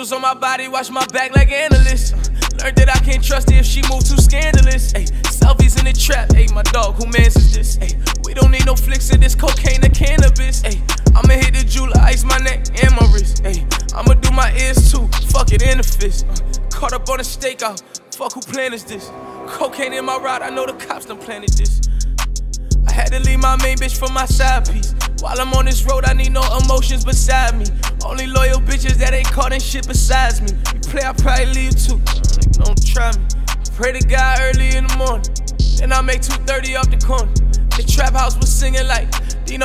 Visuals on my body, watch my back like analysts. Learned that I can't trust her if she move too scandalous. Ay, selfies in the trap, ay, my dog, who mans is this? Ay, we don't need no flicks of this cocaine or cannabis. Ay, I'ma hit the jeweler, ice my neck and my wrist. Ay, I'ma do my ears too, fuck it in the fist. Caught up on a stakeout, fuck who planted this? Cocaine in my ride, I know the cops done planted this. I had to leave my main bitch for my side piece. While I'm on this road, I need no emotions beside me. Only loyal bitches that ain't caught in shit besides me. You play, I probably leave too. Don't try me. Pray to God early in the morning. Then I make 230 off the corner. The trap house was singing like